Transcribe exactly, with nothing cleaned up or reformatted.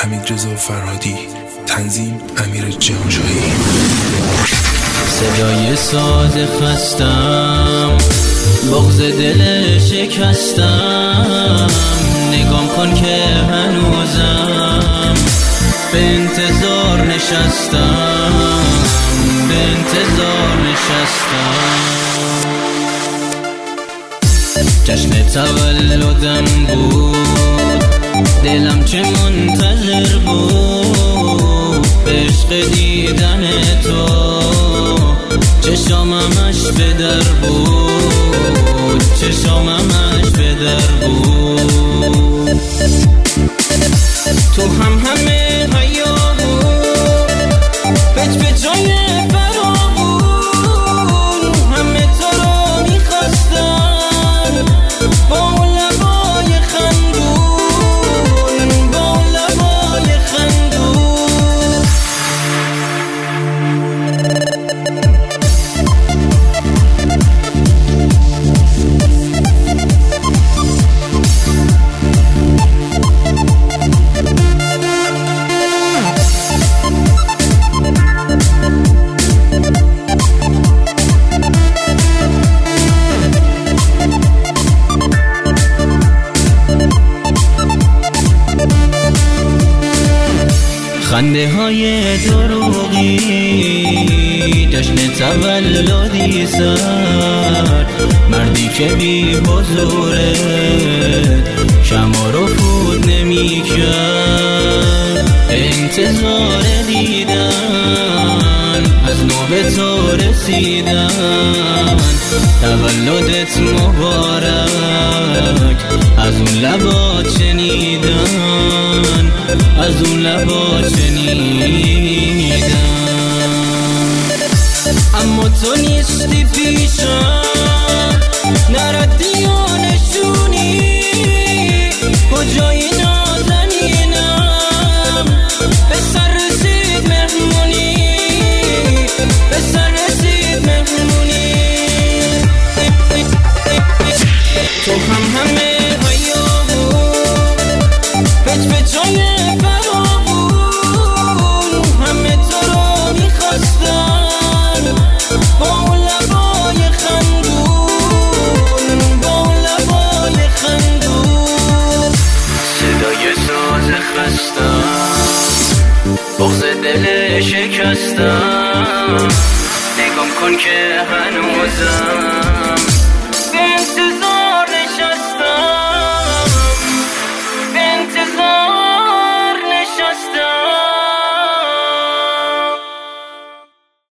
حمیدرضا فرهادی، تنظیم امیر جهانشاهی. صدای ساز خستم، بغض دل شکستم، نگام کن که هنوزم به انتظار نشستم، به انتظار نشستم. جشن تولدم بود، دلم چه منتظر بود به عشق دیدن تو، چشاممش به در بود، چشاممش به در بود. تو هم همه حیا بود، پچ به جای فراغون، همه تو رو میخواستن با لبای خندون، با لبای خندون. خنده های دروغی، جشن تولدی سر، مردی که بی حضوره شما رو فوت نمی کرد، انتظار دیدن از نوبه تو رسیدن. تولدت مبارک، از اون لبا شنیدن، از اون لبا شنیدن. اما تو نیستی پیشم، نردی و نشونی، کجایی نازنینم، به سر رسید مهمونی، به سر رسید مهمونی. تو هم همه حیا بود، پچ به جای فراغون، همه تو رو میخواستن با لبای خندون، با لبای خندون. صدای ساز خستم، بغض دل شکستم، نگام کن که هنوزم